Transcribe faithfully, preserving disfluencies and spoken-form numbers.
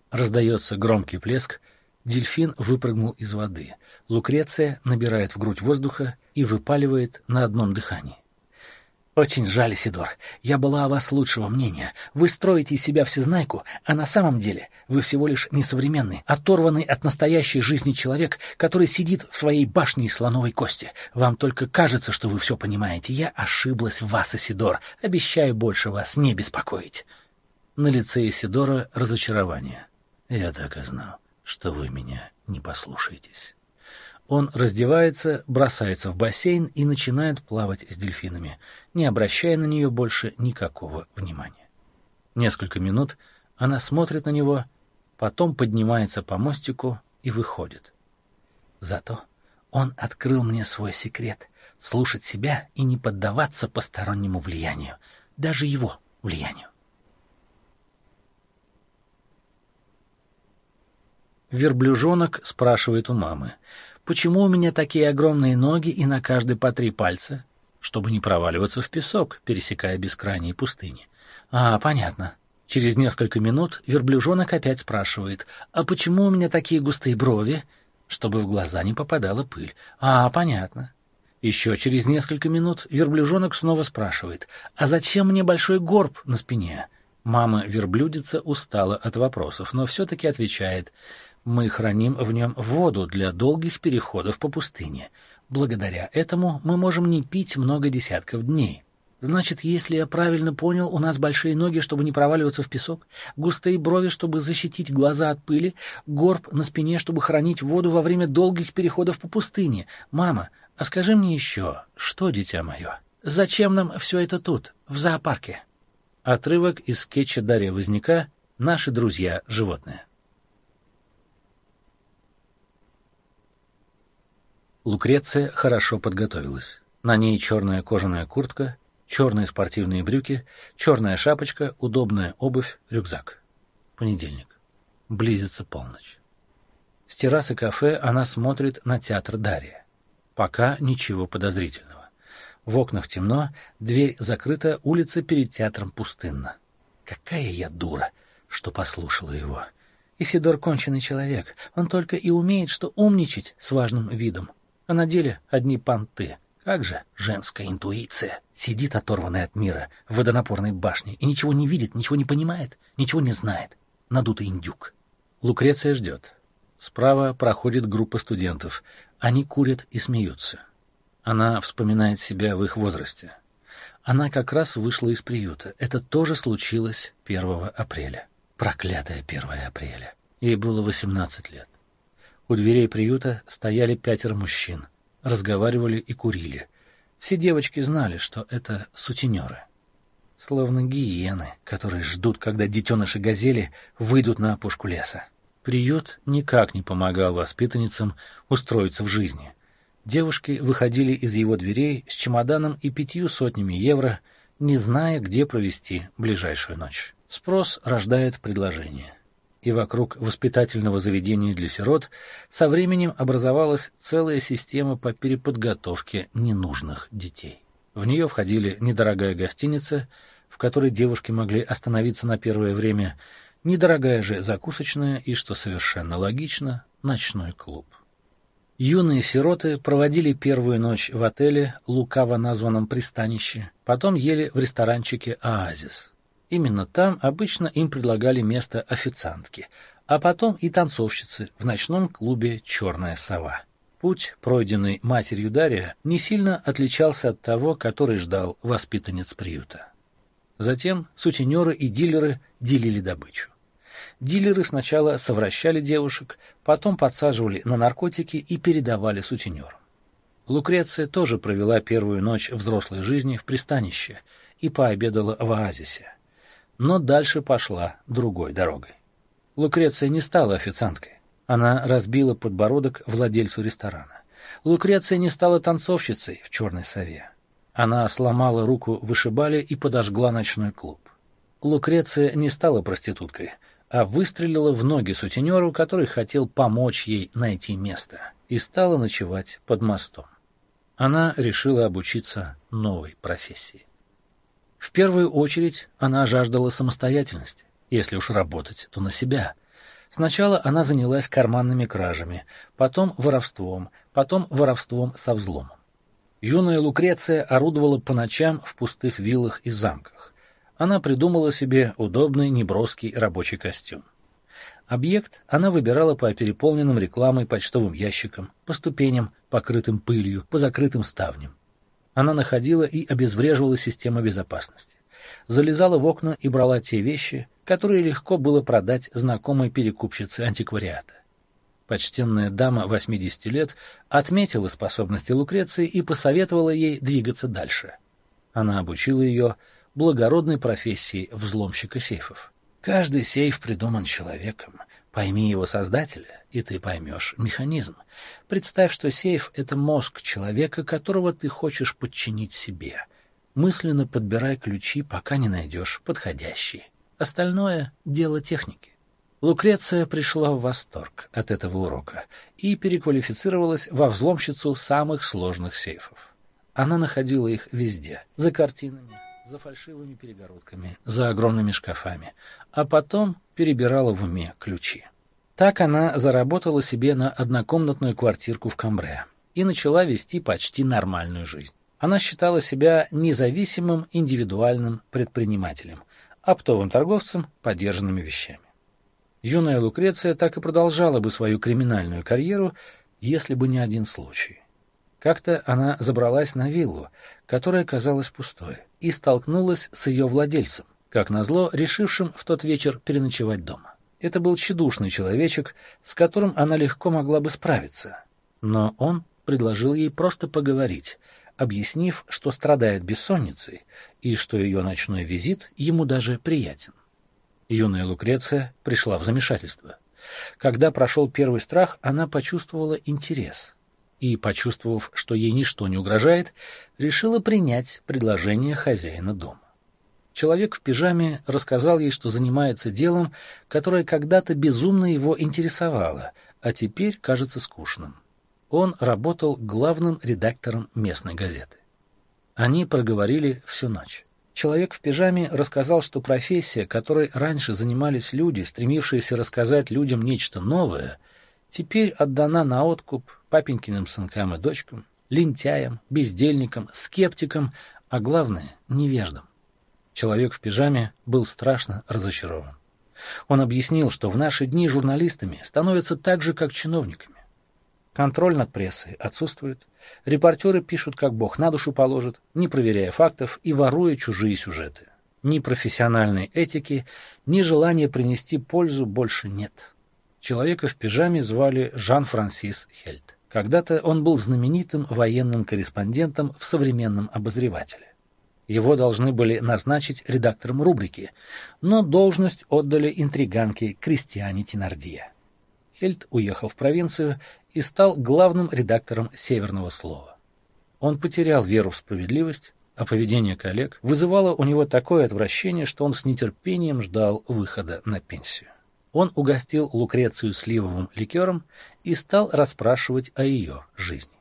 Раздается громкий плеск, дельфин выпрыгнул из воды. Лукреция набирает в грудь воздуха и выпаливает на одном дыхании. «Очень жаль, Исидор. Я была о вас лучшего мнения. Вы строите из себя всезнайку, а на самом деле вы всего лишь несовременный, оторванный от настоящей жизни человек, который сидит в своей башне из слоновой кости. Вам только кажется, что вы все понимаете. Я ошиблась в вас, Исидор. Обещаю больше вас не беспокоить». На лице Исидора разочарование. «Я так и знал, что вы меня не послушаетесь». Он раздевается, бросается в бассейн и начинает плавать с дельфинами, не обращая на нее больше никакого внимания. Несколько минут она смотрит на него, потом поднимается по мостику и выходит. Зато он открыл мне свой секрет — слушать себя и не поддаваться постороннему влиянию, даже его влиянию. Верблюжонок спрашивает у мамы: «Почему у меня такие огромные ноги и на каждой по три пальца?» «Чтобы не проваливаться в песок, пересекая бескрайние пустыни». «А, понятно». Через несколько минут верблюжонок опять спрашивает: «А почему у меня такие густые брови?» «Чтобы в глаза не попадала пыль». «А, понятно». Еще через несколько минут верблюжонок снова спрашивает: «А зачем мне большой горб на спине?» Мама-верблюдица устала от вопросов, но все-таки отвечает: «Мы храним в нем воду для долгих переходов по пустыне. Благодаря этому мы можем не пить много десятков дней». «Значит, если я правильно понял, у нас большие ноги, чтобы не проваливаться в песок, густые брови, чтобы защитить глаза от пыли, горб на спине, чтобы хранить воду во время долгих переходов по пустыне. Мама, а скажи мне еще, что, дитя мое, зачем нам все это тут, в зоопарке?» Отрывок из скетча Дарья Возняка «Наши друзья-животные». Лукреция хорошо подготовилась. На ней черная кожаная куртка, черные спортивные брюки, черная шапочка, удобная обувь, рюкзак. Понедельник. Близится полночь. С террасы кафе она смотрит на театр Дария. Пока ничего подозрительного. В окнах темно, дверь закрыта, улица перед театром пустынна. Какая я дура, что послушала его. Исидор конченый человек, он только и умеет, что умничать с важным видом. А на деле одни понты. Как же женская интуиция. Сидит оторванная от мира в водонапорной башне и ничего не видит, ничего не понимает, ничего не знает. Надутый индюк. Лукреция ждет. Справа проходит группа студентов. Они курят и смеются. Она вспоминает себя в их возрасте. Она как раз вышла из приюта. Это тоже случилось первого апреля. Проклятое первое апреля. Ей было восемнадцать лет. У дверей приюта стояли пятеро мужчин, разговаривали и курили. Все девочки знали, что это сутенеры. Словно гиены, которые ждут, когда детеныши газели выйдут на опушку леса. Приют никак не помогал воспитанницам устроиться в жизни. Девушки выходили из его дверей с чемоданом и пятью сотнями евро, не зная, где провести ближайшую ночь. Спрос рождает предложение. И вокруг воспитательного заведения для сирот со временем образовалась целая система по переподготовке ненужных детей. В нее входили недорогая гостиница, в которой девушки могли остановиться на первое время, недорогая же закусочная и, что совершенно логично, ночной клуб. Юные сироты проводили первую ночь в отеле, лукаво названном «Пристанище», потом ели в ресторанчике «Оазис». Именно там обычно им предлагали место официантки, а потом и танцовщицы в ночном клубе «Черная сова». Путь, пройденный матерью Дария, не сильно отличался от того, который ждал воспитанниц приюта. Затем сутенеры и дилеры делили добычу. Дилеры сначала совращали девушек, потом подсаживали на наркотики и передавали сутенерам. Лукреция тоже провела первую ночь взрослой жизни в пристанище и пообедала в оазисе. Но дальше пошла другой дорогой. Лукреция не стала официанткой. Она разбила подбородок владельцу ресторана. Лукреция не стала танцовщицей в «Черной сове». Она сломала руку вышибали и подожгла ночной клуб. Лукреция не стала проституткой, а выстрелила в ноги сутенеру, который хотел помочь ей найти место, и стала ночевать под мостом. Она решила обучиться новой профессии. В первую очередь она жаждала самостоятельности. Если уж работать, то на себя. Сначала она занялась карманными кражами, потом воровством, потом воровством со взломом. Юная Лукреция орудовала по ночам в пустых виллах и замках. Она придумала себе удобный неброский рабочий костюм. Объект она выбирала по переполненным рекламой почтовым ящикам, по ступеням, покрытым пылью, по закрытым ставням. Она находила и обезвреживала систему безопасности. Залезала в окна и брала те вещи, которые легко было продать знакомой перекупщице антиквариата. Почтенная дама восьмидесяти лет отметила способности Лукреции и посоветовала ей двигаться дальше. Она обучила ее благородной профессии взломщика сейфов. Каждый сейф придуман человеком. Пойми его создателя, и ты поймешь механизм. Представь, что сейф — это мозг человека, которого ты хочешь подчинить себе. Мысленно подбирай ключи, пока не найдешь подходящие. Остальное — дело техники. Лукреция пришла в восторг от этого урока и переквалифицировалась во взломщицу самых сложных сейфов. Она находила их везде, за картинами, за фальшивыми перегородками, за огромными шкафами, а потом перебирала в уме ключи. Так она заработала себе на однокомнатную квартирку в Камбре и начала вести почти нормальную жизнь. Она считала себя независимым индивидуальным предпринимателем, оптовым торговцем подержанными вещами. Юная Лукреция так и продолжала бы свою криминальную карьеру, если бы не один случай. Как-то она забралась на виллу, которая казалась пустой, и столкнулась с ее владельцем, как назло решившим в тот вечер переночевать дома. Это был тщедушный человечек, с которым она легко могла бы справиться, но он предложил ей просто поговорить, объяснив, что страдает бессонницей и что ее ночной визит ему даже приятен. Юная Лукреция пришла в замешательство. Когда прошел первый страх, она почувствовала интерес и, почувствовав, что ей ничто не угрожает, решила принять предложение хозяина дома. Человек в пижаме рассказал ей, что занимается делом, которое когда-то безумно его интересовало, а теперь кажется скучным. Он работал главным редактором местной газеты. Они проговорили всю ночь. Человек в пижаме рассказал, что профессия, которой раньше занимались люди, стремившиеся рассказать людям нечто новое, теперь отдана на откуп папенькиным сынкам и дочкам, лентяям, бездельникам, скептикам, а главное — невеждам. Человек в пижаме был страшно разочарован. Он объяснил, что в наши дни журналистами становятся так же, как чиновниками. Контроль над прессой отсутствует, репортеры пишут, как Бог на душу положит, не проверяя фактов и воруя чужие сюжеты. Ни профессиональной этики, ни желания принести пользу больше нет. Человека в пижаме звали Жан-Франсис Хельд. Когда-то он был знаменитым военным корреспондентом в «Современном обозревателе». Его должны были назначить редактором рубрики, но должность отдали интриганке Кристиане Тенардье. Хельд уехал в провинцию и стал главным редактором «Северного слова». Он потерял веру в справедливость, а поведение коллег вызывало у него такое отвращение, что он с нетерпением ждал выхода на пенсию. Он угостил Лукрецию сливовым ликером и стал расспрашивать о ее жизни.